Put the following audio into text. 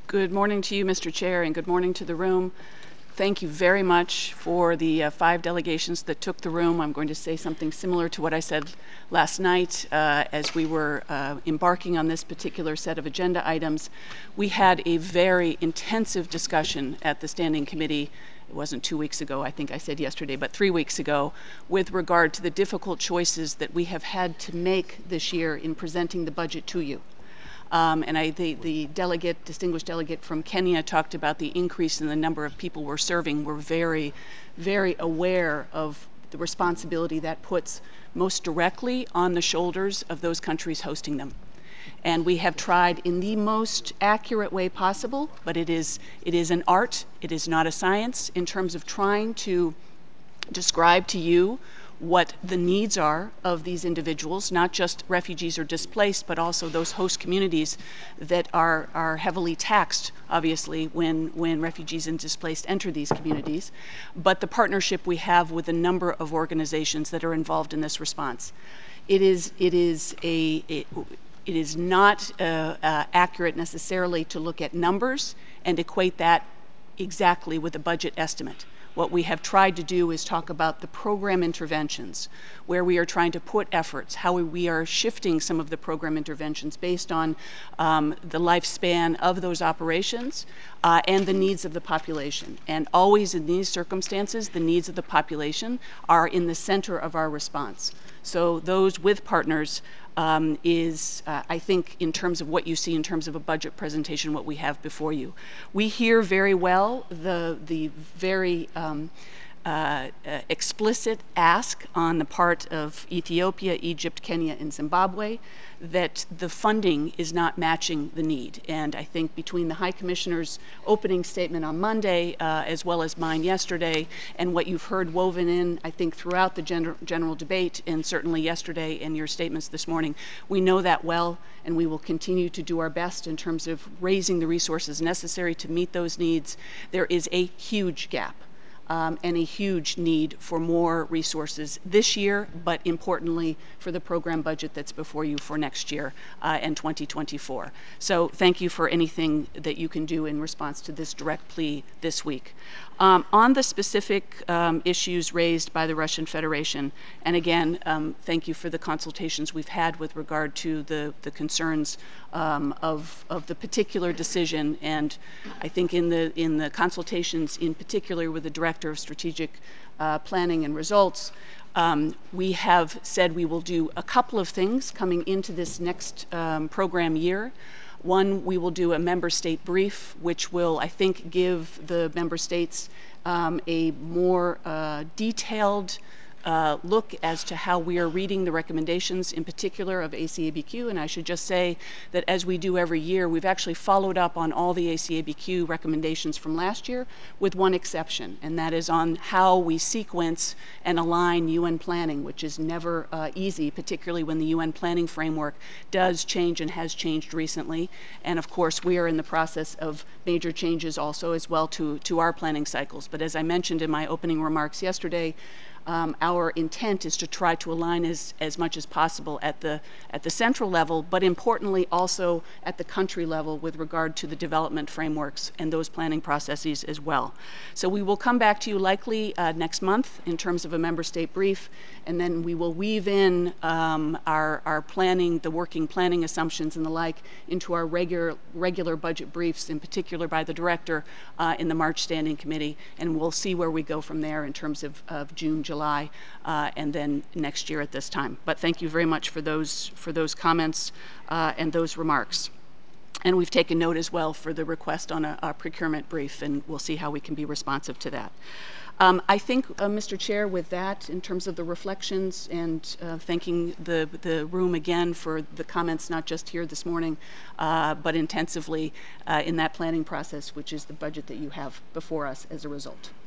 Good morning to you, Mr. Chair, and good morning to the room. Thank you very much for the 5 delegations that took the room. I'm going to say something similar to what I said last night as we were embarking on this particular set of agenda items. We had a very intensive discussion at the Standing Committee. It wasn't 2 weeks ago, I think I said yesterday, but 3 weeks ago, with regard to the difficult choices that we have had to make this year in presenting the budget to you. The delegate, distinguished delegate from Kenya talked about the increase in the number of people we're serving. We're very, very aware of the responsibility that puts most directly on the shoulders of those countries hosting them. And we have tried in the most accurate way possible, but it is an art, it is not a science, in terms of trying to describe to you what the needs are of these individuals, not just refugees or displaced, but also those host communities that are heavily taxed, obviously, when refugees and displaced enter these communities, but the partnership we have with a number of organizations that are involved in this response. It is not accurate necessarily to look at numbers and equate that exactly with a budget estimate. What we have tried to do is talk about the program interventions, where we are trying to put efforts, how we are shifting some of the program interventions based on the lifespan of those operations and the needs of the population. And always in these circumstances, the needs of the population are in the center of our response. So those with partners I think, in terms of what you see in terms of a budget presentation, what we have before you. We hear very well the very explicit ask on the part of Ethiopia, Egypt, Kenya, and Zimbabwe that the funding is not matching the need. And I think between the High Commissioner's opening statement on Monday, as well as mine yesterday, and what you've heard woven in, I think, throughout the general debate, and certainly yesterday in your statements this morning, we know that well, and we will continue to do our best in terms of raising the resources necessary to meet those needs. There is a huge gap. And a huge need for more resources this year, but importantly for the program budget that's before you for next year and 2024. So thank you for anything that you can do in response to this direct plea this week. On the specific issues raised by the Russian Federation, and again, thank you for the consultations we've had with regard to the concerns of the particular decision, and I think in the consultations in particular with the Director of Strategic Planning and Results, we have said we will do a couple of things coming into this next program year. One, we will do a member state brief, which will, I think, give the member states a more detailed look as to how we are reading the recommendations, in particular of ACABQ. And I should just say that as we do every year, we've actually followed up on all the ACABQ recommendations from last year, with one exception, and that is on how we sequence and align UN planning, which is never easy, particularly when the UN planning framework does change and has changed recently. And of course, we are in the process of major changes also as well to our planning cycles. But as I mentioned in my opening remarks yesterday, our intent is to try to align as much as possible at the central level, but importantly also at the country level with regard to the development frameworks and those planning processes as well. So we will come back to you likely next month in terms of a member state brief, and then we will weave in our planning, the working planning assumptions and the like, into our regular budget briefs, in particular by the Director in the March Standing Committee, and we'll see where we go from there in terms of June, July, and then next year at this time. But thank you very much for those comments and those remarks. And we've taken note as well for the request on a procurement brief, and we'll see how we can be responsive to that. I think, Mr. Chair, with that, in terms of the reflections and thanking the room again for the comments, not just here this morning, but intensively in that planning process, which is the budget that you have before us as a result.